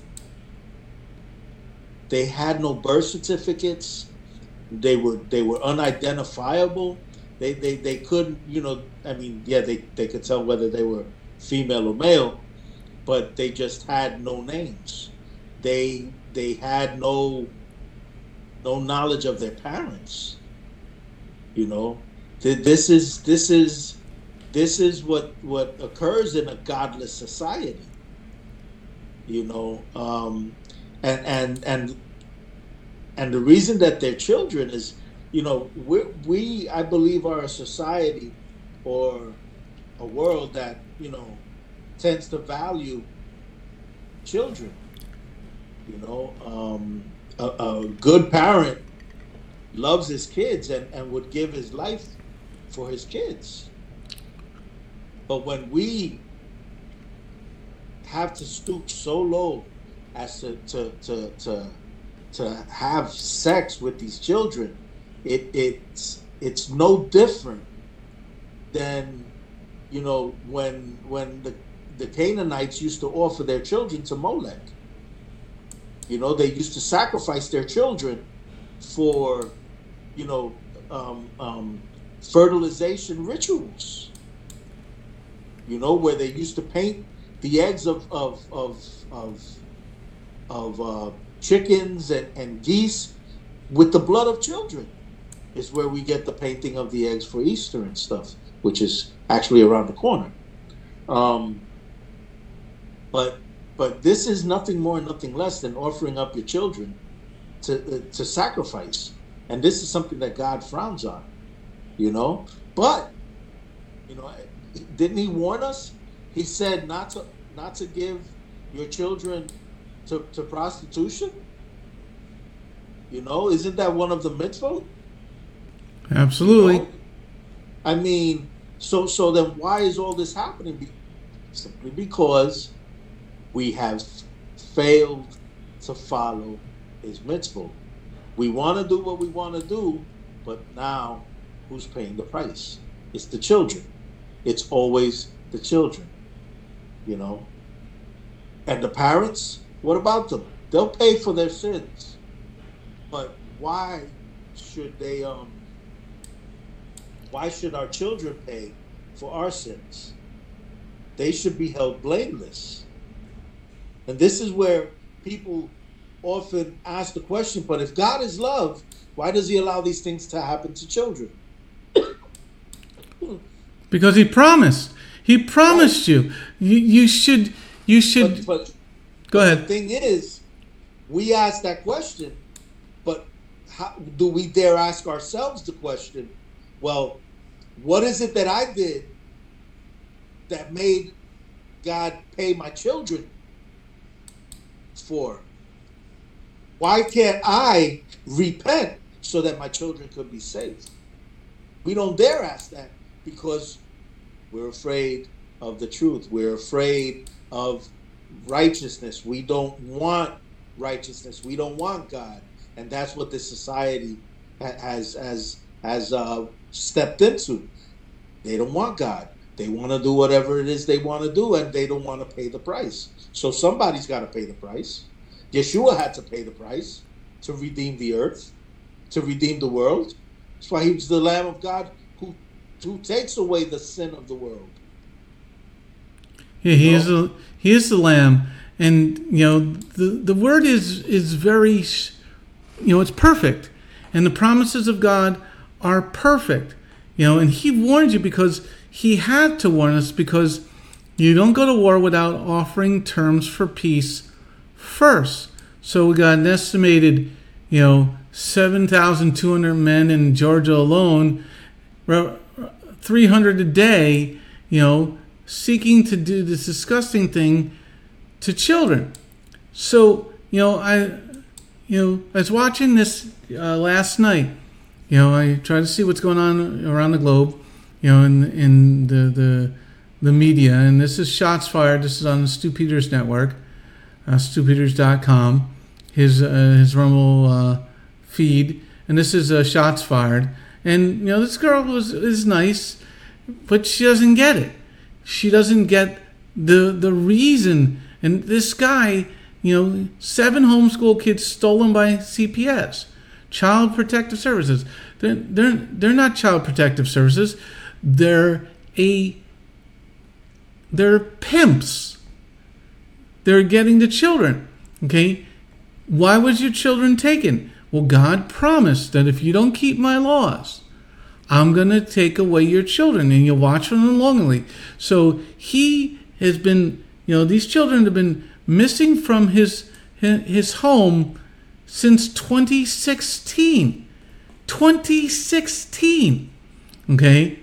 Speaker 4: They had no birth certificates. They were they were unidentifiable. They they, they couldn't, you know, I mean, yeah, they, they could tell whether they were female or male, but they just had no names. They they had no no knowledge of their parents. You know, this is this is this is what what occurs in a godless society. You know, um, and and and and the reason that they're children is, you know, we we I believe are a society or a world that, you know, tends to value children. You know, um, a, a good parent loves his kids and, and would give his life for his kids. But when we have to stoop so low as to to to to, to have sex with these children, it it's it's no different than, you know, when when the the Canaanites used to offer their children to Molech. You know, they used to sacrifice their children for, you know, um, um, fertilization rituals. You know, where they used to paint the eggs of of of of, of uh, chickens and, and geese with the blood of children. Is where we get the painting of the eggs for Easter and stuff, which is actually around the corner. Um, but but this is nothing more, nothing less than offering up your children to uh, to sacrifice, and this is something that God frowns on. You know, but you know, didn't He warn us? He said not to not to give your children to, to prostitution. You know, isn't that one of the mitzvot?
Speaker 3: Absolutely.
Speaker 4: You know? I mean, so so then why is all this happening? Be- simply because we have failed to follow His mitzvot. We want to do what we want to do, but now who's paying the price? It's the children. It's always the children, you know. And the parents, what about them? They'll pay for their sins. But why should they, um, why should our children pay for our sins? They should be held blameless. And this is where people often ask the question, but if God is love, why does he allow these things to happen to children?
Speaker 3: Because he promised. He promised right. you. You you should you should
Speaker 4: but, but,
Speaker 3: go
Speaker 4: but
Speaker 3: ahead.
Speaker 4: The thing is, we ask that question, but how do we dare ask ourselves the question, well, what is it that I did that made God pay my children for? Why can't I repent so that my children could be saved? We don't dare ask that because we're afraid of the truth. We're afraid of righteousness. We don't want righteousness. We don't want God. And that's what this society has has has uh, stepped into. They don't want God. They want to do whatever it is they want to do, and they don't want to pay the price. So somebody's got to pay the price. Yeshua had to pay the price to redeem the earth, to redeem the world. That's why he was the Lamb of God who who takes away the sin of the world.
Speaker 3: Yeah, he you know? is a, he is the Lamb, and you know the the word is is very, you know, it's perfect, and the promises of God are perfect. You know, and he warned you because he had to warn us, because you don't go to war without offering terms for peace first. So we got an estimated, you know, seven thousand two hundred men in Georgia alone, three hundred a day, you know, seeking to do this disgusting thing to children. So, you know, I, you know, I was watching this uh, last night. You know, I try to see what's going on around the globe, you know, in in the the, the media. And this is Shots Fired. This is on the Stu Peters Network, uh, stu peters dot com, his uh, his Rumble uh, feed. And this is uh, Shots Fired. And, you know, this girl was is nice, but she doesn't get it. She doesn't get the the reason. And this guy, you know, seven homeschool kids stolen by C P S. Child Protective Services. They're, they're, they're not Child Protective Services. They're a they're pimps. They're getting the children. Okay? Why was your children taken? Well, God promised that if you don't keep my laws, I'm going to take away your children, and you'll watch them longingly. So he has been, you know, these children have been missing from his his home since twenty sixteen. twenty sixteen. Okay?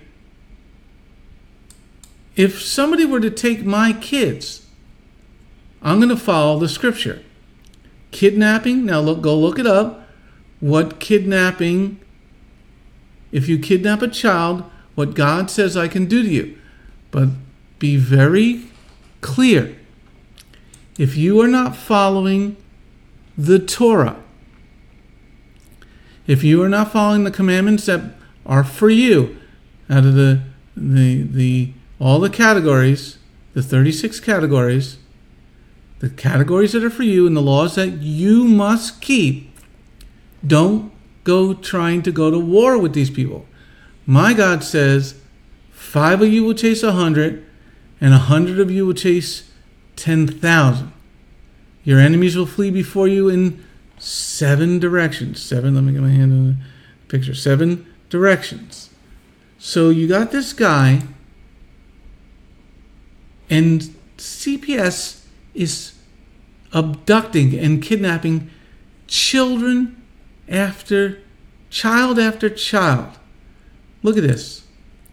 Speaker 3: If somebody were to take my kids, I'm going to follow the scripture. Kidnapping, now look, go look it up. What kidnapping, if you kidnap a child, what God says I can do to you. But be very clear. If you are not following the Torah, if you are not following the commandments that are for you, out of the the the all the categories, the thirty-six categories, the categories that are for you and the laws that you must keep, don't go trying to go to war with these people. My God says, five of you will chase a hundred, and a hundred of you will chase ten thousand. Your enemies will flee before you in seven directions. Seven, let me get my hand on the picture. Seven directions. So you got this guy, and C P S is abducting and kidnapping children after child after child. Look at this.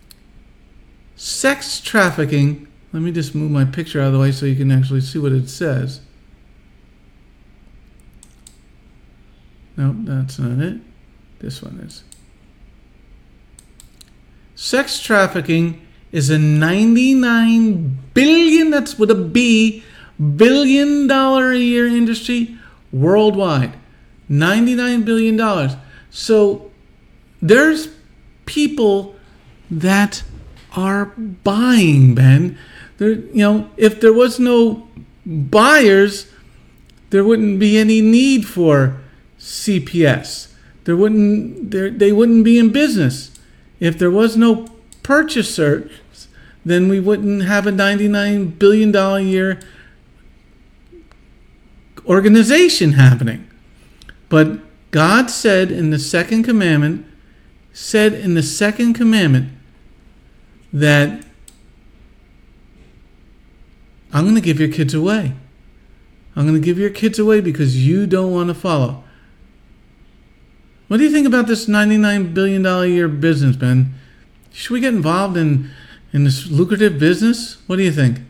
Speaker 3: Sex trafficking. Let me just move my picture out of the way so you can actually see what it says. No, that's not it. This one is. Sex trafficking is a ninety-nine billion, that's with a B, billion dollar a year industry worldwide. ninety-nine billion dollars. So there's people that are buying, Ben. There, you know, if there was no buyers, there wouldn't be any need for C P S. There wouldn't there they wouldn't be in business. If there was no purchasers, then we wouldn't have a ninety-nine billion dollars a year organization happening. But God said in the second commandment, said in the second commandment that I'm going to give your kids away. I'm going to give your kids away because you don't want to follow. What do you think about this ninety-nine billion dollars a year business, Ben? Should we get involved in, in this lucrative business? What do you think?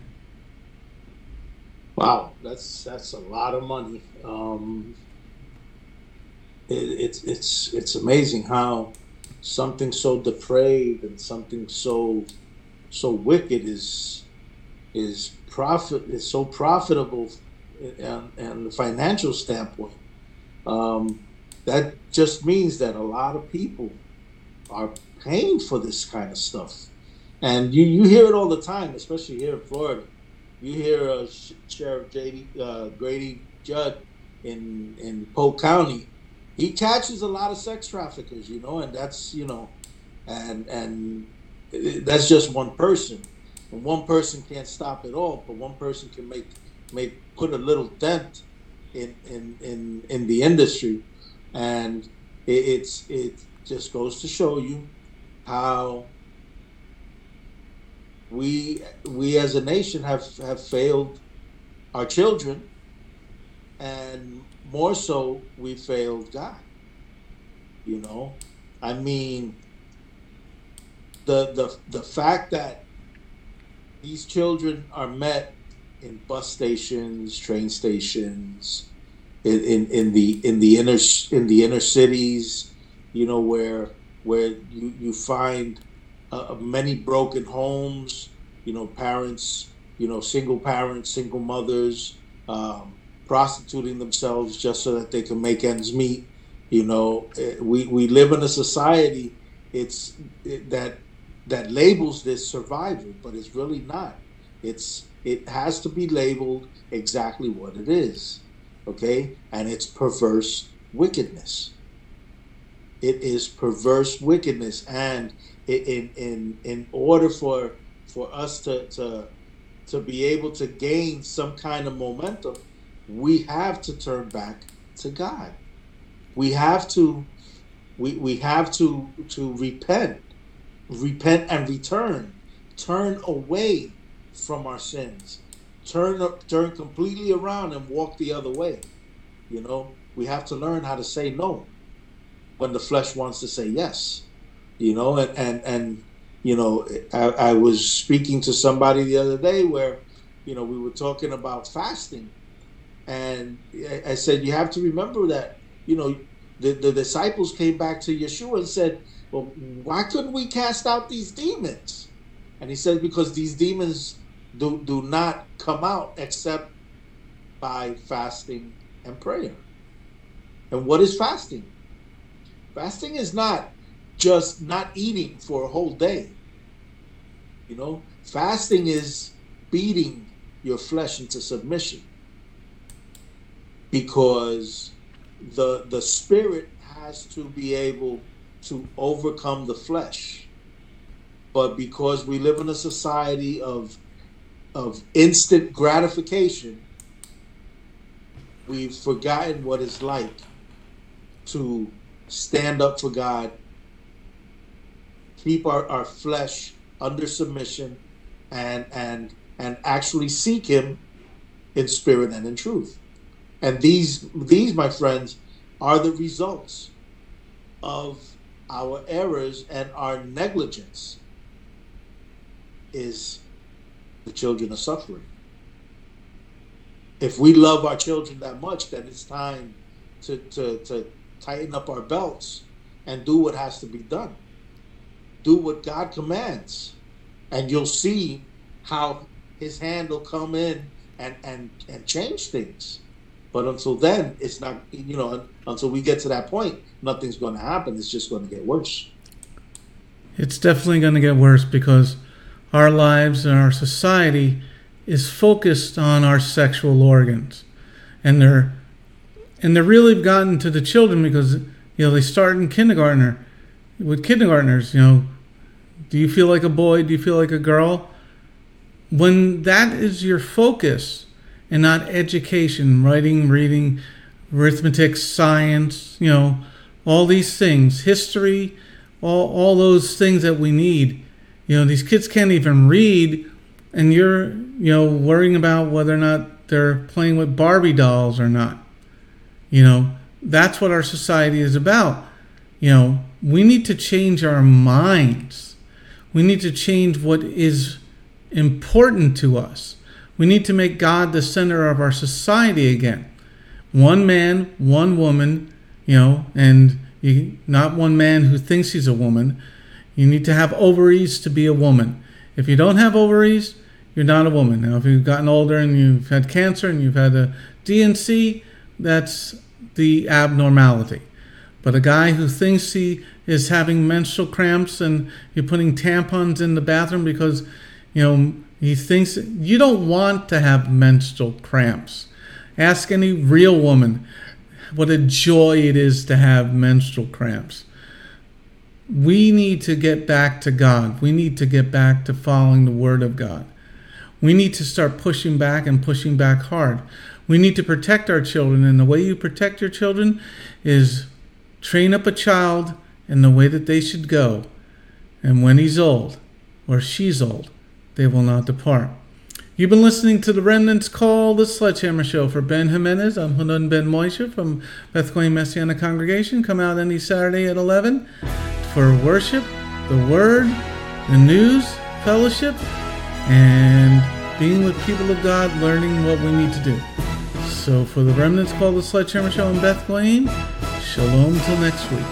Speaker 4: Wow, that's that's a lot of money. Um, it, it's it's it's amazing how something so depraved and something so so wicked is is profit is so profitable and and the financial standpoint. Um, that just means that a lot of people are paying for this kind of stuff, and you you hear it all the time, especially here in Florida. You hear uh, Sheriff J D, uh, Grady Judd in in Polk County. He catches a lot of sex traffickers, you know, and that's you know, and and that's just one person. And one person can't stop it all, but one person can make make put a little dent in in in, in the industry, and it, it's it just goes to show you how we we as a nation have have failed our children, and more so we failed God. You know, I mean, the the the fact that these children are met in bus stations, train stations, in, in, in the in the inner in the inner cities, you know, where where you you find uh, many broken homes, you know, parents, you know, single parents, single mothers, um, prostituting themselves just so that they can make ends meet. You know, we we live in a society it's it, that that labels this survival, but it's really not. It's it has to be labeled exactly what it is, okay? And it's perverse wickedness. It is perverse wickedness, and in in in order for for us to to to be able to gain some kind of momentum, we have to turn back to God. We have to we we have to to repent. Repent and return. Turn away from our sins. Turn turn completely around and walk the other way. You know, we have to learn how to say no when the flesh wants to say yes. You know, and and, and you know, I, I was speaking to somebody the other day where, you know, we were talking about fasting, and I, I said you have to remember that, you know, the, the disciples came back to Yeshua and said, well, why couldn't we cast out these demons? And he said, because these demons do, do not come out except by fasting and prayer. And what is fasting? Fasting is not just not eating for a whole day. You know, fasting is beating your flesh into submission, because the the spirit has to be able to overcome the flesh. But because we live in a society of of instant gratification, we've forgotten what it's like to stand up for God, keep our, our flesh under submission, and and and actually seek him in spirit and in truth. And these these, my friends, are the results of our errors and our negligence. Is the children are suffering. If we love our children that much, then it's time to, to, to tighten up our belts and do what has to be done. Do what God commands, and you'll see how his hand will come in and, and, and change things. But until then, it's not, you know, until we get to that point, nothing's going to happen. It's just going to get worse.
Speaker 3: it's definitely going to get worse because our lives and our society is focused on our sexual organs. And they're and they're really gotten to the children because, you know, they start in kindergartner with kindergartners, you know, do you feel like a boy? Do you feel like a girl? When that is your focus and not education, writing, reading, arithmetic, science, you know, all these things, history, all, all those things that we need. You know, these kids can't even read, and you're, you know, worrying about whether or not they're playing with Barbie dolls or not. You know, that's what our society is about. You know, we need to change our minds. We need to change what is important to us. We need to make God the center of our society again. One man, one woman, you know, and you, not one man who thinks he's a woman. You need to have ovaries to be a woman. If you don't have ovaries, you're not a woman. Now, if you've gotten older and you've had cancer and you've had a D and C, that's the abnormality. But a guy who thinks he is having menstrual cramps and you're putting tampons in the bathroom because, you know, he thinks you don't want to have menstrual cramps. Ask any real woman what a joy it is to have menstrual cramps. We need to get back to God. We need to get back to following the Word of God. We need to start pushing back and pushing back hard. We need to protect our children, and the way you protect your children is train up a child in the way that they should go. And when he's old, or she's old, they will not depart. You've been listening to the Remnants Call, the Sledgehammer Show. For Ben Jimenez, I'm Hanun Ben Moishe from Beth Queen Messianic Congregation. Come out any Saturday at eleven for worship, the Word, the news, fellowship, and being with people of God, learning what we need to do. So for the Remnants Call, the Sledgehammer Show in Beth Queen, shalom till next week.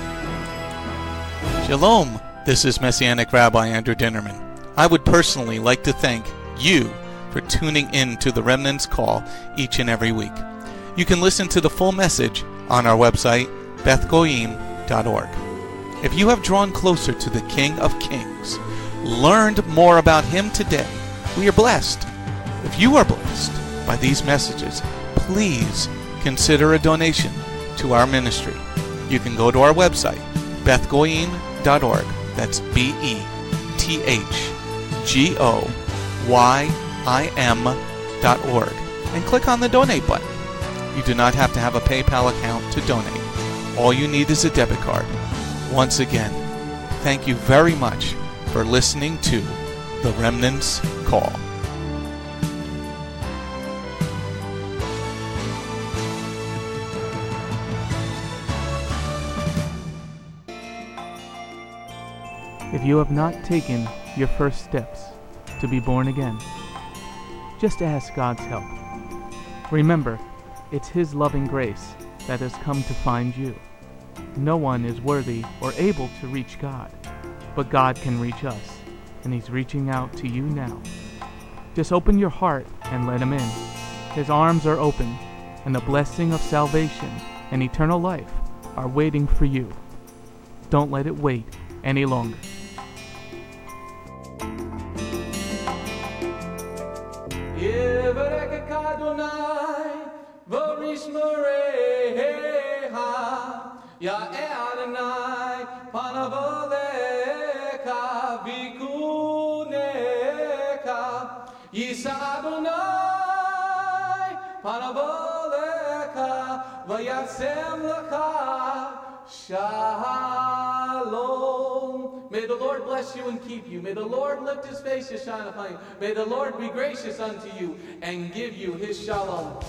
Speaker 5: Shalom. This is Messianic Rabbi Andrew Dinnerman. I would personally like to thank you for tuning in to the Remnants Call each and every week. You can listen to the full message on our website, beth goyim dot org. If you have drawn closer to the King of Kings, learned more about Him today, we are blessed. If you are blessed by these messages, please consider a donation to our ministry. You can go to our website, beth goyim dot org. That's B E T H G O Y I M dot org, and click on the donate button. You do not have to have a PayPal account to donate. All you need is a debit card. Once again, thank you very much for listening to The Remnants Call.
Speaker 6: If you have not taken your first steps to be born again, just ask God's help. Remember, it's His loving grace that has come to find you. No one is worthy or able to reach God, but God can reach us, and He's reaching out to you now. Just open your heart and let Him in. His arms are open, and the blessing of salvation and eternal life are waiting for you. Don't let it wait any longer.
Speaker 7: Ya Adonai, panavoleka, vikuneka, Yisa Adonai, panavoleka, vayasem lecha, shalom. May the Lord bless you and keep you. May the Lord lift His face to shine upon you. May the Lord be gracious unto you and give you His shalom.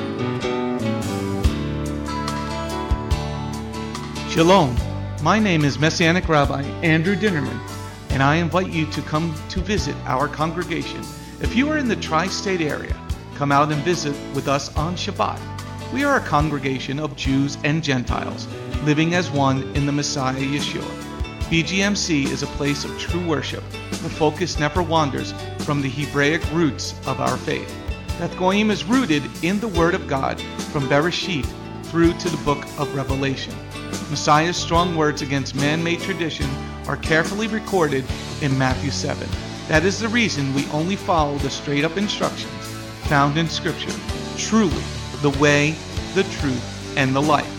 Speaker 5: Shalom. My name is Messianic Rabbi Andrew Dinnerman, and I invite you to come to visit our congregation. If you are in the tri-state area, come out and visit with us on Shabbat. We are a congregation of Jews and Gentiles, living as one in the Messiah Yeshua. B G M C is a place of true worship. The focus never wanders from the Hebraic roots of our faith. Beth Goyim is rooted in the Word of God from Bereshit through to the book of Revelation. Messiah's strong words against man-made tradition are carefully recorded in Matthew seven. That is the reason we only follow the straight-up instructions found in Scripture, truly the way, the truth, and the life.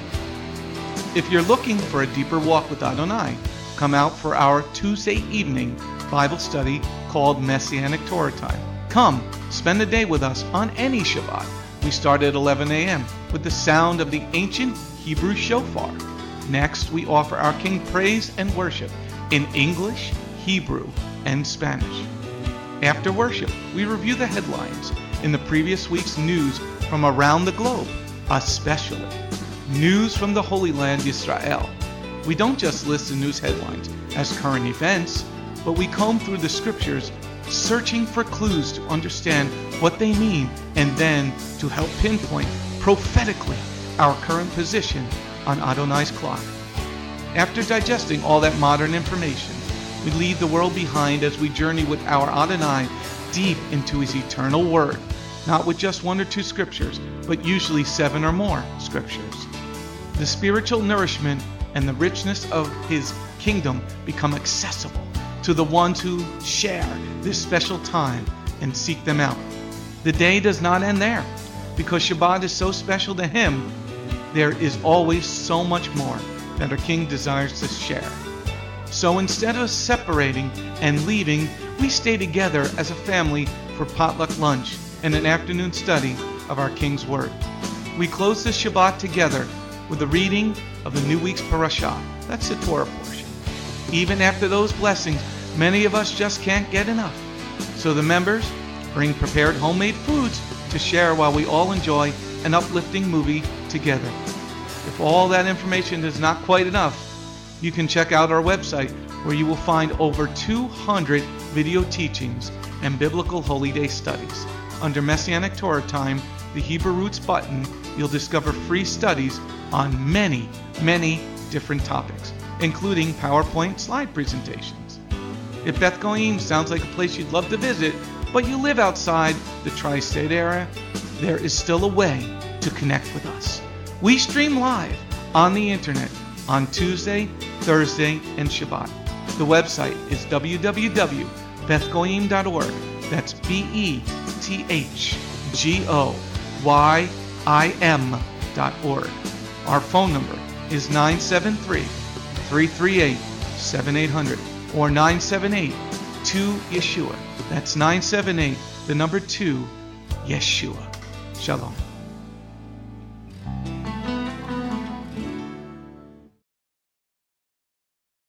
Speaker 5: If you're looking for a deeper walk with Adonai, come out for our Tuesday evening Bible study called Messianic Torah Time. Come, spend the day with us on any Shabbat. We start at eleven a.m. with the sound of the ancient Hebrew shofar. Next, we offer our King praise and worship in English, Hebrew, and Spanish. After worship, we review the headlines in the previous week's news from around the globe, especially news from the Holy Land, Israel. We don't just list the news headlines as current events, but we comb through the scriptures, searching for clues to understand what they mean and then to help pinpoint prophetically our current position on Adonai's clock. After digesting all that modern information, we leave the world behind as we journey with our Adonai deep into his eternal word, not with just one or two scriptures, but usually seven or more scriptures. The spiritual nourishment and the richness of his kingdom become accessible to the ones who share this special time and seek them out. The day does not end there. Because Shabbat is so special to him, there is always so much more that our King desires to share. So instead of separating and leaving, we stay together as a family for potluck lunch and an afternoon study of our King's Word. We close the Shabbat together with the reading of the new week's parashah. That's the Torah portion. Even after those blessings, many of us just can't get enough. So the members bring prepared homemade foods to share while we all enjoy an uplifting movie together. If all that information is not quite enough, you can check out our website where you will find over two hundred video teachings and biblical holy day studies. Under Messianic Torah Time, the Hebrew Roots button, you'll discover free studies on many, many different topics, including PowerPoint slide presentations. If Beth Goyim sounds like a place you'd love to visit, but you live outside the tri-state area, there is still a way to connect with us. We stream live on the internet on Tuesday, Thursday, and Shabbat. The website is w w w dot beth goyim dot org. That's B E T H G O Y I M dot org. Our phone number is nine seven three, three three eight, seven eight zero zero or nine seven eight, two, Yeshua. That's nine seven eight, the number two, Yeshua. Shalom.